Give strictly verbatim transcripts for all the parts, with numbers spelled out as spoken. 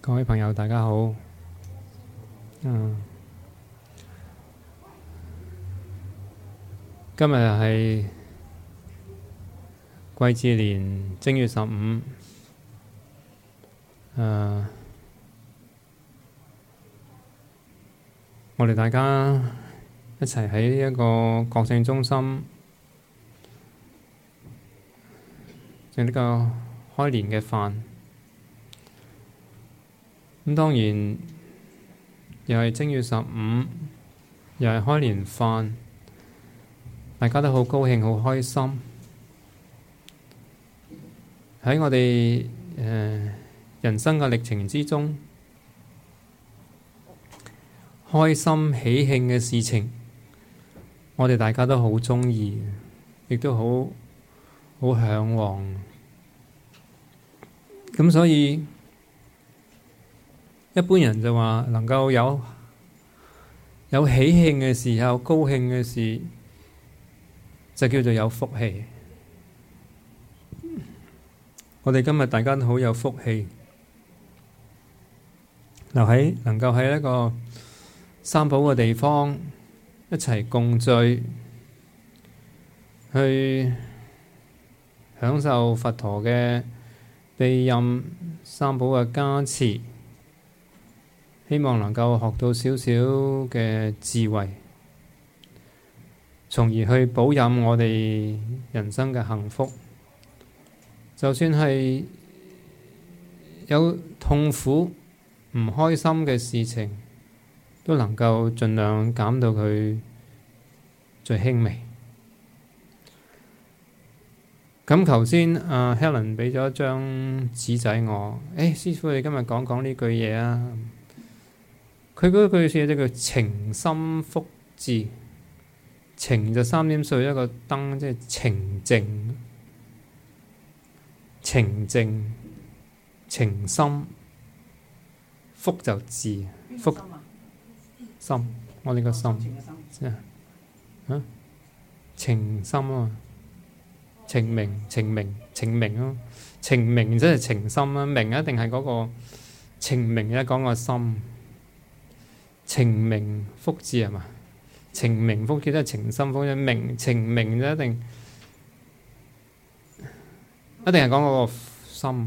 各位朋友，大家好。嗯，今日係癸巳年正月十五。誒、呃，我哋大家一齊喺一個國政中心食呢個開年嘅飯。咁當然又係正月十五，又係開年飯，大家都好高興，好開心。喺我哋誒、呃、人生嘅歷程之中，開心喜慶嘅事情，我哋大家都好鍾意，亦都好好嚮往。咁所以一般人就話能夠有有喜慶嘅時候，高興嘅事，就叫做有福氣。我哋今日大家都好有福氣，留喺能夠喺一個三寶嘅地方一齊共聚，去享受佛陀嘅庇蔭、三寶嘅加持，希望能夠學到少少嘅智慧，從而去保佑我哋人生嘅幸福。就算係有痛苦、唔開心嘅事情，都能夠盡量減到佢最輕微。咁頭先阿 Helen 俾咗一張紙仔我，誒、哎、師父你今日講講呢句嘢啊！佢嗰句嘢就叫情深福至，情就三點水一個燈，即係情靜。情靜、情深、福就至，福心，我哋個心，即係啊，情深啊，情明、情明、情明咯，情明即係情深啊，明一定係嗰個情明一講個心，情明福至係嘛？情明福至即係情深福至，明情明就一定。一定係講嗰個心。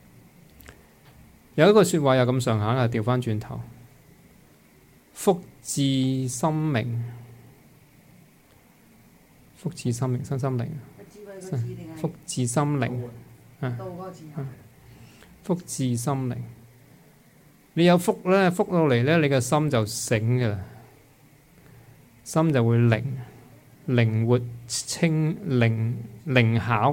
有一個説話有咁上下啦，調翻轉頭，福至心明，福至心明，身心靈，福至心靈，啊，福至心靈。你有福咧，福到嚟咧，你個心就醒㗎啦，心就會靈，靈活清靈靈巧。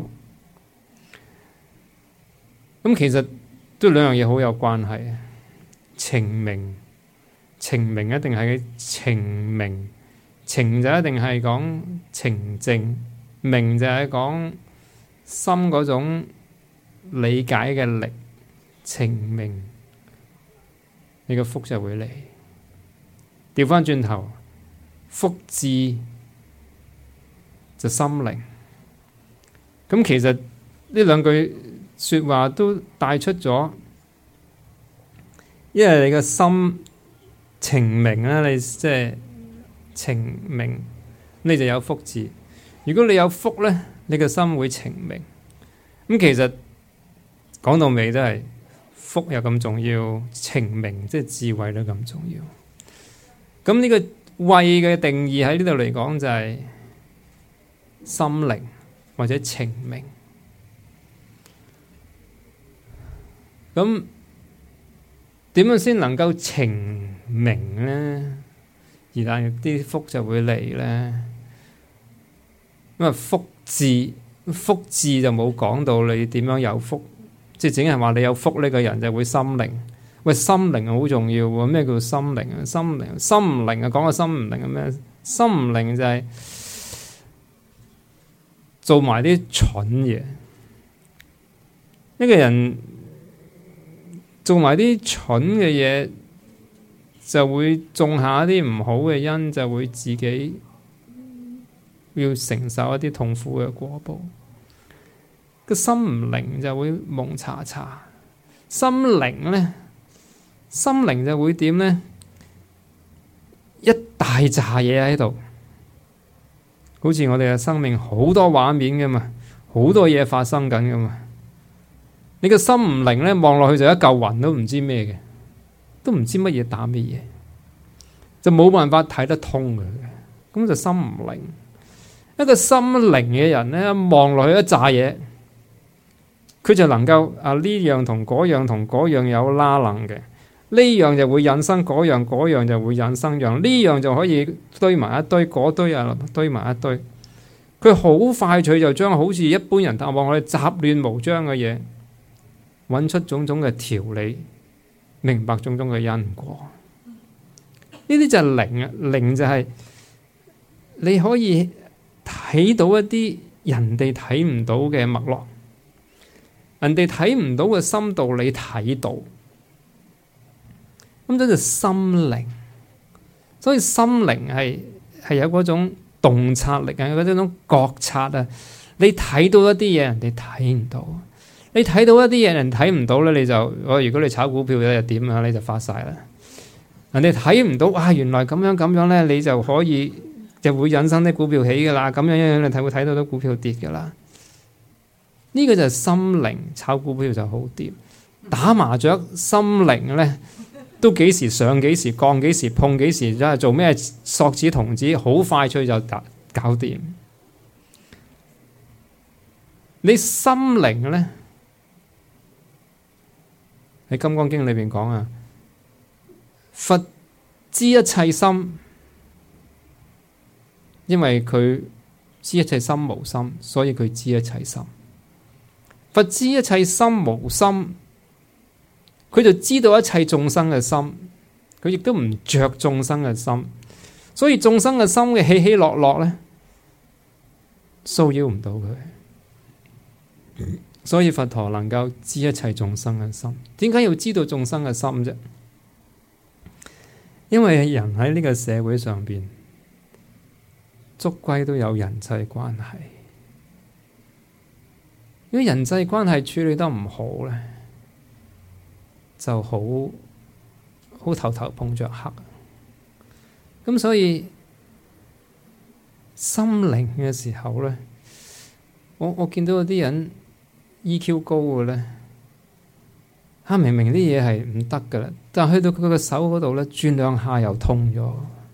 咁其實都兩樣嘢好有關係。情明，情明一定係情明，情就一定係講情靜，明就係講心嗰種理解嘅力。情明，你個福就會嚟。調翻轉頭，福至就心靈。咁其實呢兩句說話都帶出咗，因為你個心情明啦，你即係情明，你就有福至。如果你有福咧，你個心會情明。咁其實講到尾都係福又咁重要，情明即係智慧都咁重要。咁呢個慧嘅定義喺呢度嚟講就係心靈或者情明。咁點樣先能夠情明呢？而但係啲福就會嚟呢？咁啊福至，福至就冇講到你點樣有福，即係淨係話你有福呢個人就會心靈。喂，心靈好重要喎！咩叫心靈啊？心靈，心唔靈啊？講個心唔靈係咩？心唔靈就係做埋啲蠢嘢。一個人做埋啲蠢嘅嘢，就會種下一啲唔好嘅因，就會自己要承受一啲痛苦嘅果報。個心唔靈就會蒙查查，心靈咧心靈就會點呢？一大扎嘢喺度，好似我哋嘅生命好多畫面噶嘛，好多嘢發生緊噶嘛。你個心唔靈咧，望落去就一嚿雲都唔知咩嘅，都唔知乜嘢打乜嘢，就冇辦法睇得通嘅。咁就心唔靈。一個心靈嘅人咧，望落去一紮嘢，佢就能夠啊呢樣同嗰樣同嗰樣有拉楞嘅，呢樣就會引生嗰樣，嗰樣就會引生樣，呢樣就可以堆埋一堆，嗰堆啊堆埋一堆。佢好快脆就將好似一般人望落去雜亂無章嘅嘢，揾出種種嘅條理，明白種種嘅因果。呢啲就係靈啊，靈就係你可以睇到一啲人哋睇唔到嘅脈絡，人哋睇唔到嘅深度，你睇到，咁就係心靈。所以心靈係係有嗰種洞察力啊，有嗰種覺察啊。你睇到一啲嘢，人哋睇唔到；你睇到一啲嘢，人睇唔到咧，你就我如果你炒股票咧，又點啊？你就發晒啦。人哋睇唔到，啊，原來咁樣咁樣咧，你就可以。就會引生啲股票起噶啦，咁樣樣你睇會睇到啲股票跌噶啦。呢、這個就係心靈，炒股票就好掂。打麻雀心靈咧，都幾時上幾時降幾時碰幾時，真係做咩索子童子，好快脆就搞搞掂。你心靈咧喺《金剛經》裏邊講啊，佛知一切心。因為佢知一切心無心，所以佢知一切心。佛知一切心無心，佢就知道一切眾生嘅心，佢亦都唔着眾生嘅心，所以眾生嘅心嘅起起落落咧，騷擾唔到佢。所以佛陀能夠知一切眾生嘅心。點解要知道眾生嘅心啫？因為人喺呢個社會上邊，終歸都有人際關係。如果人際關係處理得唔好咧，就好好頭頭碰着黑。咁所以心靈嘅時候咧，我我見到有啲人 E Q 高嘅咧，嚇明明啲嘢係唔得噶啦，但係去到佢個手嗰度咧，轉兩下又通咗。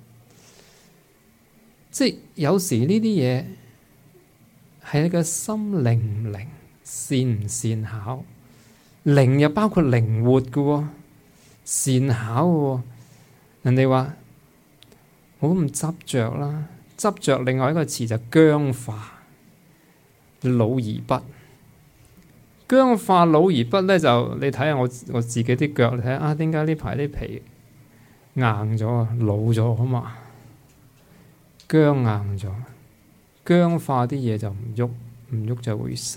即係有時呢啲嘢係你個心靈唔靈，善唔善巧，靈又包括靈活嘅，善巧嘅。人哋話唔好咁執着啦，執着另外一個詞就僵化，老而不僵化，老而不咧就你睇下我我自己啲腳，你睇下啊，點解呢排啲皮硬咗啊，老咗啊嘛。僵硬咗，僵化啲嘢就唔喐，唔喐就會死。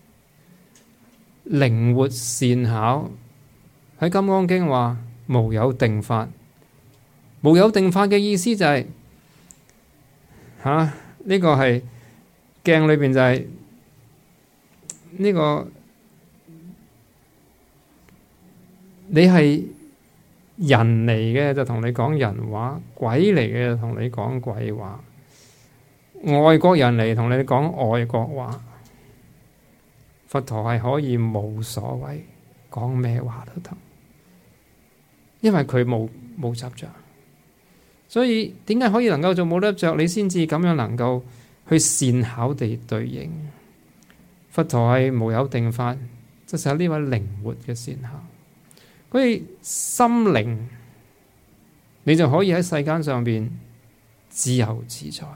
靈活善巧喺《金剛經》話無有定法，無有定法嘅意思就係吓呢個係鏡裏邊就係呢個你係人嚟嘅就同你講人話，鬼嚟嘅就同你講鬼話，外國人嚟同你講外國話。佛陀係可以冇所謂，講咩話都得，因為佢冇冇執着。所以點解可以能夠做冇執着？你先至咁樣能夠去善巧地對應。佛陀係無有定法，即係呢位靈活嘅善巧。所以心靈，你就可以喺世間上邊自由自在。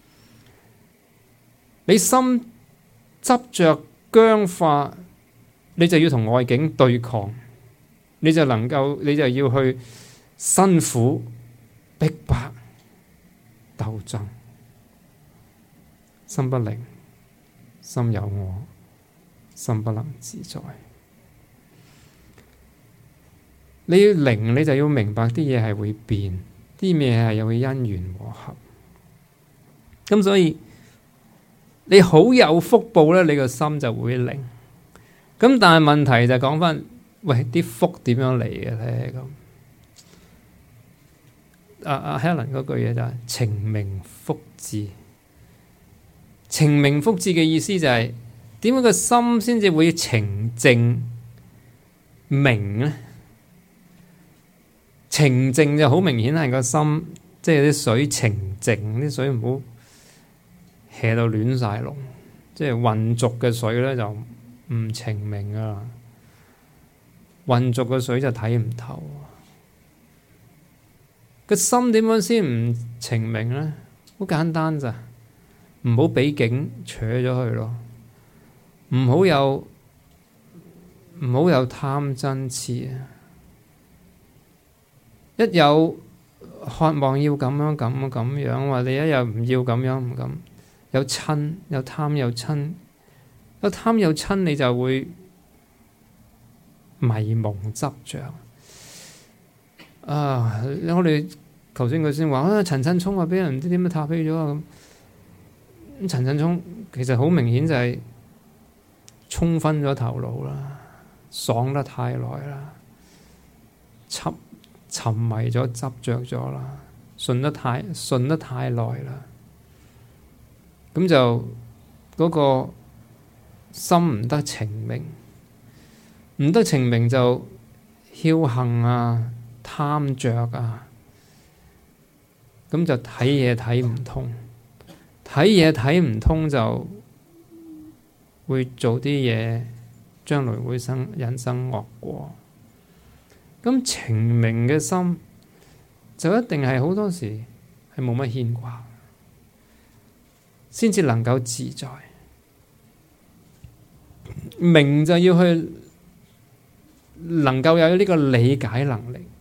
你心執着僵化，你就要同外境對抗，你就能夠，你就要去辛苦逼迫鬥爭。心不靈，心有我，心不能自在。你要靈，你就要明白啲嘢係會變，啲嘢係有因緣和合。咁所以你好有福報咧，你個心就會靈。咁但係問題就講翻，喂，啲福點樣嚟嘅咧？咁阿阿 Helen 嗰句嘢就係情明福智。情明福智嘅意思就係點解個心先至會情靜明咧？情靜就好明顯係個心，即係啲水情靜，啲水唔好 hea 到亂晒龍，即係混濁嘅水咧就唔情明噶啦，混濁嘅水就睇唔透。個心點樣先唔情明咧？好簡單咋，唔好俾境扯咗去咯，唔好有唔好有貪嗔癡啊！一有渴望要咁樣咁咁樣，或者一有唔要咁樣唔咁，有嗔有貪有嗔，有貪有嗔你就會迷蒙執着啊！我哋頭先佢先話啊，陳振聰話俾人唔知點樣撻飛咗啊咁。陳振聰其實好明顯就係沖昏咗頭腦啦，爽得太耐啦，沉沉迷咗執着咗啦，信得太信得太耐啦，咁就嗰、那個心唔得情明，唔得情明就僥倖啊，貪着啊，咁就睇嘢睇唔通。睇嘢睇唔通就會做啲嘢，將來會生人生惡果。咁情明嘅心就一定係好多時係冇乜牽掛，先至能夠自在。明就要去能夠有呢個理解能力，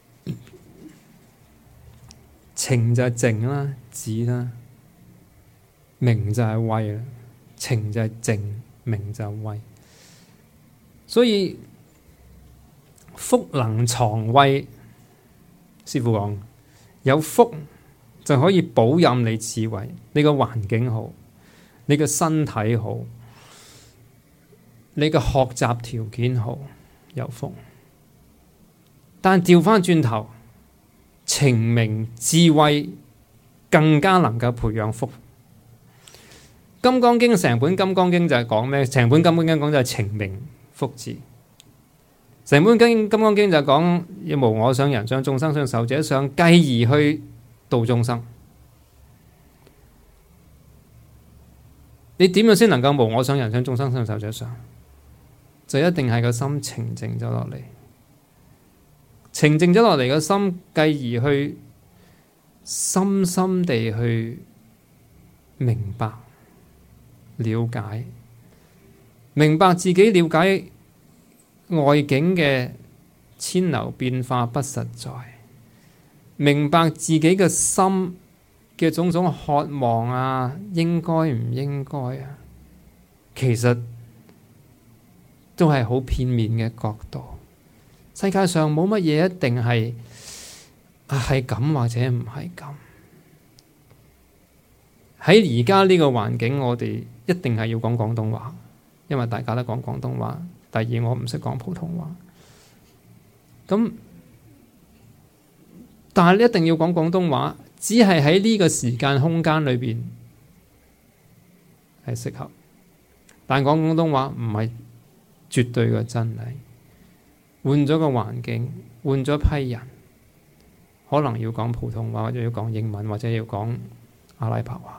情就係靜啦，止啦。明就係慧啦，情就係靜，明就係慧。所以福能藏慧，師父講有福就可以保任你智慧，你個環境好，你個身體好，你個學習條件好，有福。但調翻轉頭，情明智慧更加能夠培養福。金剛經成本金剛經就係講咩？成本金剛經講就係情明福智。成本金金剛經就係講要無我想、人想、眾生想、壽者想，繼而去度眾生。你點樣先能夠無我想、人想、眾生想、壽者想？就一定係個心情靜咗落嚟，情靜咗落嚟個心，繼而去深深地去明白。了解，明白自己了解外境嘅千流變化不實在，明白自己嘅心嘅種種渴望啊，應該唔應該啊，其實都係好片面嘅角度。世界上冇乜嘢一定係啊係咁或者唔係咁。喺而家呢個環境，我哋一定係要講廣東話，因為大家都講廣東話。第二，我唔識講普通話。咁，但係你一定要講廣東話，只係喺呢個時間空間裏邊係適合。但講廣東話唔係絕對嘅真理。換咗個環境，換咗批人，可能要講普通話，或者要講英文，或者要講阿拉伯話。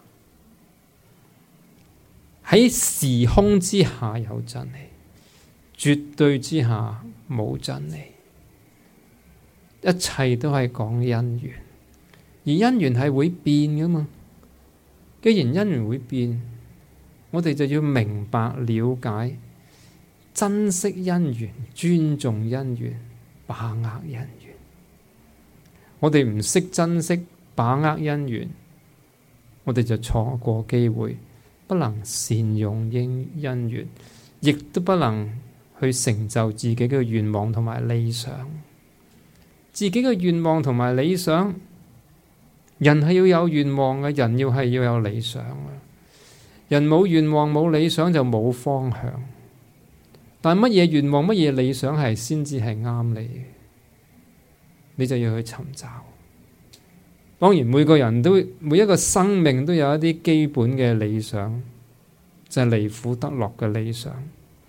喺時空之下有真理，絕對之下冇真理。一切都係講因緣，而因緣係會變噶嘛。既然因緣會變，我哋就要明白、了解、珍惜因緣、尊重因緣、把握因緣。我哋唔識珍惜、把握因緣，我哋就錯過機會。不能善用因因緣，亦都不能去成就自己嘅願望同埋理想。自己嘅願望同埋理想，人係要有願望嘅，人要係要有理想嘅。人冇願望冇理想就冇方向。但乜嘢願望乜嘢理想係先至係啱你嘅，你就要去尋找。 當然每個人都每一個生命都有一啲基本嘅理想，就係離苦得樂嘅理想。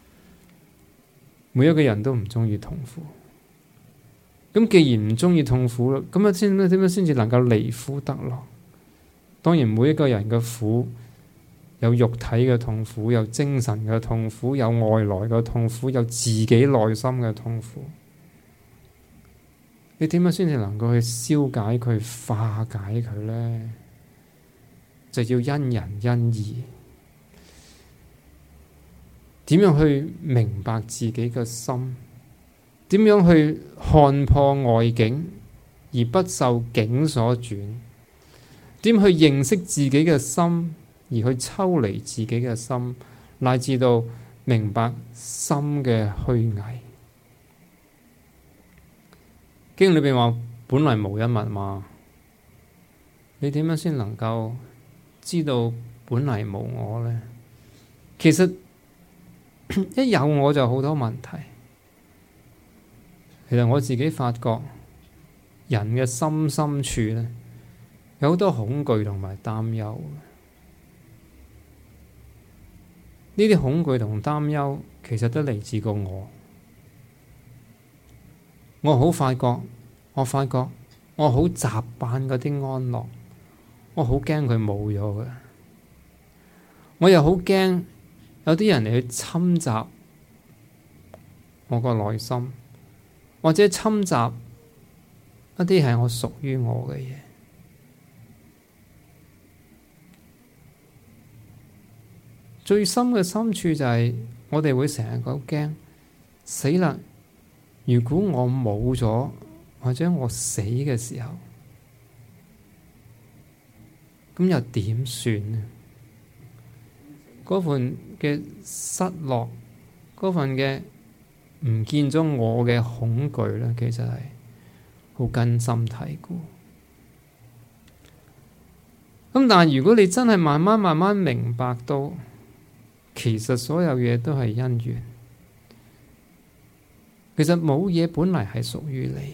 每一個人都唔中意痛苦，咁既然唔中意痛苦啦，咁啊先點樣先至能夠離苦得樂？當然每一個人嘅苦，有肉體嘅痛苦，有精神嘅痛苦，有外來嘅痛苦，有自己內心嘅痛苦。你點樣先至能夠去消解佢、化解佢呢？就要因人因義。點樣去明白自己嘅心？點樣去看破外境而不受境所轉？點去認識自己嘅心而去抽離自己嘅心，乃至到明白心嘅虛偽？經裏邊話本來無一物嘛，你點樣先能夠知道本嚟無我呢？其實一有我就好多問題。其實我自己發覺人嘅心深處呢，有好多恐懼同埋擔憂。呢啲恐懼同擔憂其實都嚟自個我。我好發覺，我發覺我好習慣嗰啲安樂，我好驚佢冇咗嘅。我又好驚有啲人嚟去侵襲我個內心，或者侵襲一啲係我屬於我嘅嘢。最深嘅深處就係我哋會成日好驚死啦！如果我冇咗，或者我死嘅時候，咁又點算呢？嗰份嘅失落，嗰份嘅唔見咗我嘅恐懼咧，其實係好根深蒂固。咁但係如果你真係慢慢慢慢明白到，其實所有嘢都係因緣，其實冇嘢本嚟係屬於你，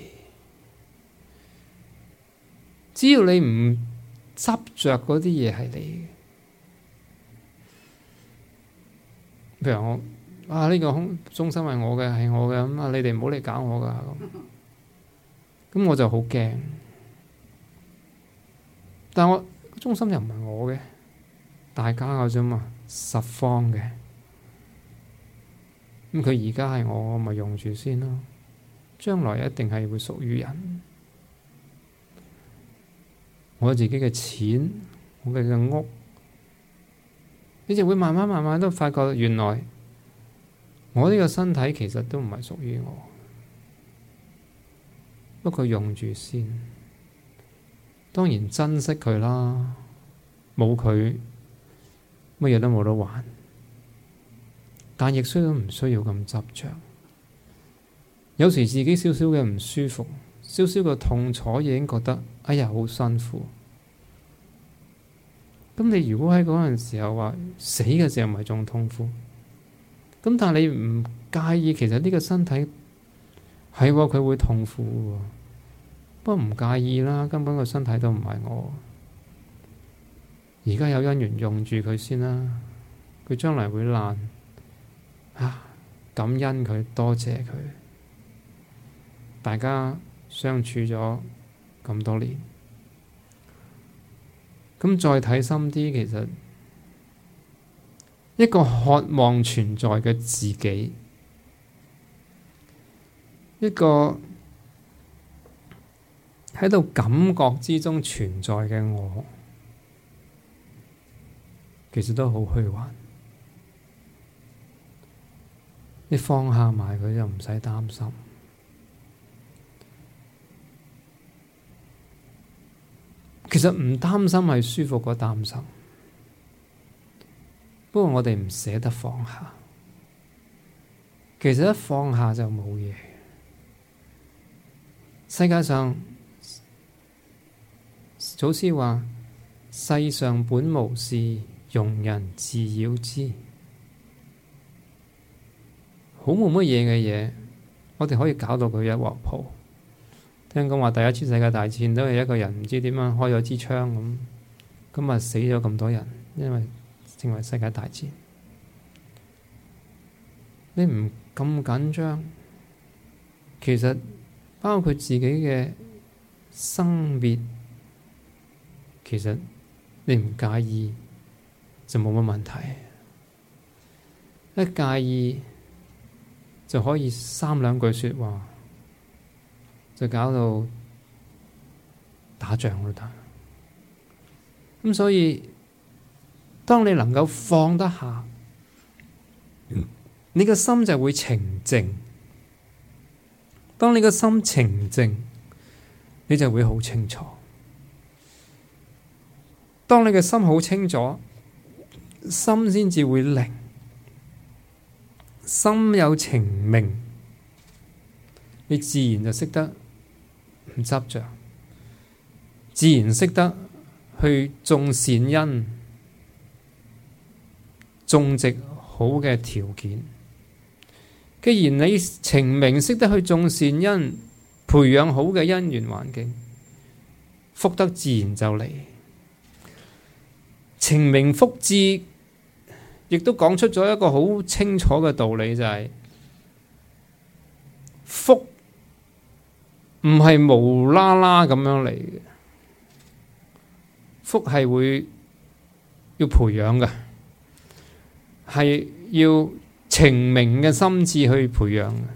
只要你唔執着嗰啲嘢係你嘅。譬如我啊，呢個空中心係我嘅，係我嘅，咁啊你哋唔好嚟搞我噶，咁咁我就好驚。但我中心又唔係我嘅，大家嘅啫嘛，十方嘅。咁佢而家係我，我咪用住先咯。將來一定係會屬於人。我自己嘅錢，我嘅嘅屋，你就會慢慢慢慢都發覺，原來我呢個身體其實都唔係屬於我，不過用住先。當然珍惜佢啦，冇佢乜嘢都冇得玩。但亦需要唔需要咁執着？有時自己少少嘅唔舒服，少少嘅痛楚，已經覺得哎呀好辛苦。咁你如果喺嗰陣時候話死嘅時候咪仲痛苦？咁但係你唔介意，其實呢個身體係佢會痛苦嘅，不過唔介意啦，根本個身體都唔係我。而家有因緣用住佢先啦，佢將來會爛。啊！感恩佢，多謝佢，大家相處咗咁多年，咁再睇深啲，其實一個渴望存在嘅自己，一個喺度感覺之中存在嘅我，其實都好虛幻。你放下埋佢就唔使擔心。其實唔擔心係舒服過擔心，不過我哋唔捨得放下。其實一放下就冇嘢。世界上祖師話：世上本無事，庸人自擾之。好冇乜嘢嘅嘢，我哋可以搞到佢一鑊泡， 聽講話第一次世界大戰都係一個人唔知點樣開咗支槍咁，咁啊死咗咁多人，因為成為世界大戰。你唔咁緊張，其實包括自己嘅生滅，其實你唔介意就冇乜問題。一介意就可以三兩句說話就搞到打仗都得。咁所以當你能夠放得下，你個心就會澄靜。當你個心澄靜，你就會好清楚。當你嘅心好清楚，心先至會寧。心有澄明，你自然就識得唔執着，自然識得去種善因，種植好嘅條件。既然你澄明識得去種善因，培養好嘅因緣環境，福德自然就嚟。澄明福智，亦都講出咗一個好清楚嘅道理，就係、是、福唔係無啦啦咁樣嚟嘅，福係會要培養嘅，係要澄明嘅心智去培養嘅。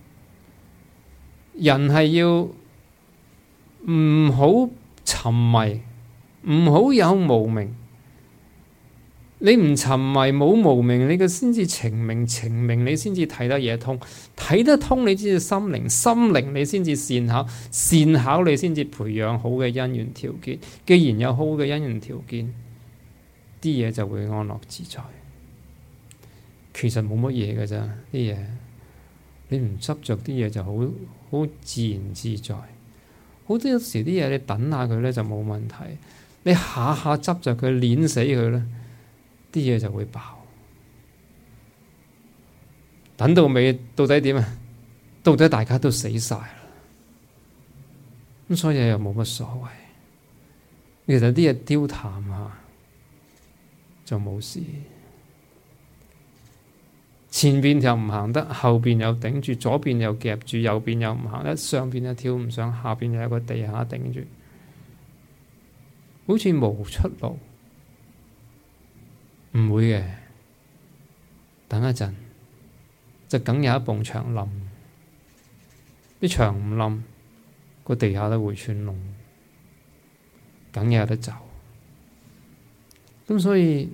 人係要唔好沉迷，唔好有無明。你唔沉迷冇無明，你嘅先至澄明，澄明你先至睇得嘢通，睇得通你先至心靈，心靈你先至善巧，善巧你先至培養好嘅因緣條件。既然有好嘅因緣條件，啲嘢就會安樂自在。其實冇乜嘢㗎咋，啲嘢你唔執着啲嘢就好好自然自在。好多時啲嘢你等下佢咧就冇問題，你下下執着佢，碾死佢咧，啲嘢就會爆。等到尾到底點啊？到底大家都死晒啦，咁所以又冇乜所謂。其實啲嘢丟淡下就冇事。前邊又唔行得，後邊又頂住，左邊又夾住，右邊又唔行得，上邊又跳唔上，下邊又有個地下頂住，好似無出路。唔會嘅，等一陣就梗有一埲牆冧，啲牆唔冧，個地下都會穿窿，梗有得走。咁所以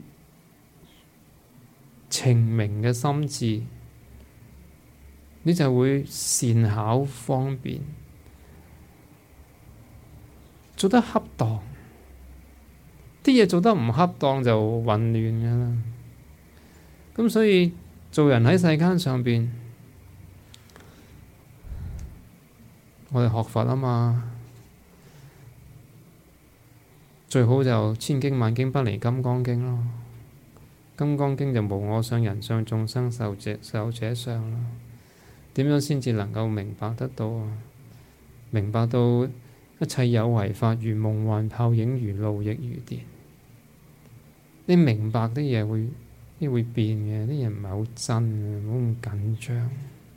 澄明嘅心智，你就會善巧方便，做得恰當。啲嘢做得唔恰當就混亂㗎啦。咁所以做人喺世間上邊，我哋學佛啊嘛，最好就千經萬經不離金剛經咯。金剛經就無我相、人相、眾生壽者壽者相咯。點樣先至能夠明白得到啊？明白到一切有為法如夢幻泡影，如露亦如電。你明白啲嘢會啲會變嘅，啲嘢唔係好真嘅，唔好咁緊張。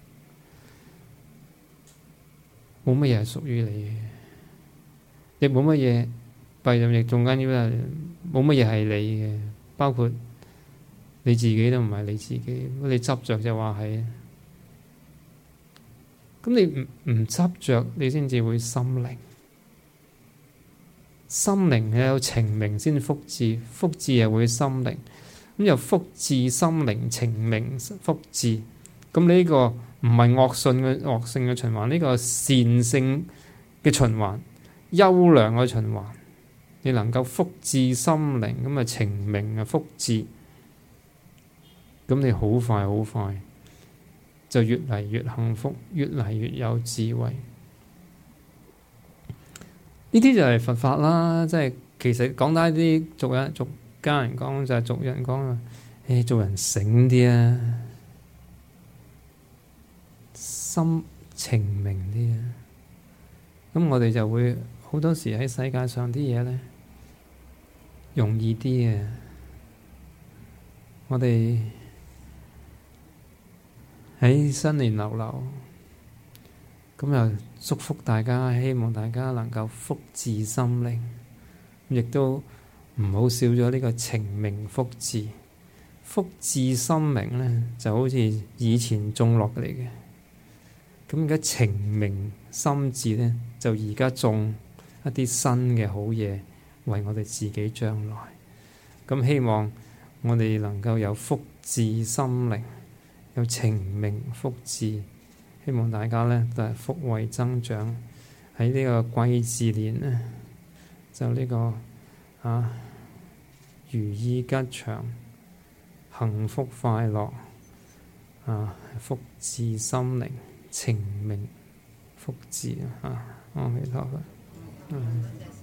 冇乜嘢係屬於你嘅，亦冇乜嘢弊就亦仲緊要係冇乜嘢係你嘅，包括你自己都唔係你自己。如果你執着就話係，咁你唔唔執着，你先至會心靈。心靈係有澄明先福智，福智係會心靈。咁由福智心靈澄明福智，咁呢個唔係惡性嘅惡性嘅循環，呢個善性嘅循環，優良嘅循環。你能夠福智心靈，咁啊澄明啊福智，咁你好快好快就越嚟越幸福，越嚟越有智慧。呢啲就係佛法啦，即係其實講低啲俗人俗家人講就係俗人講啊，誒做人醒啲啊，心澄明啲啊， 咁我哋就會好多時喺世界上啲嘢咧容易啲嘅。我哋喺新年流流，咁又祝福大家，希望大家能夠福至心靈，亦都唔好少咗呢個情明福至。福至心靈咧就好似以前種落嚟嘅，咁而家情明心志咧就而家種一啲新嘅好嘢，為我哋自己將來。咁希望我哋能夠有福至心靈，有情明福至，希望大家咧都係福慧增長。喺呢個癸巳年咧，就呢個啊如意吉祥，幸福快樂啊，福至心靈，情明福至啊！阿彌陀佛。嗯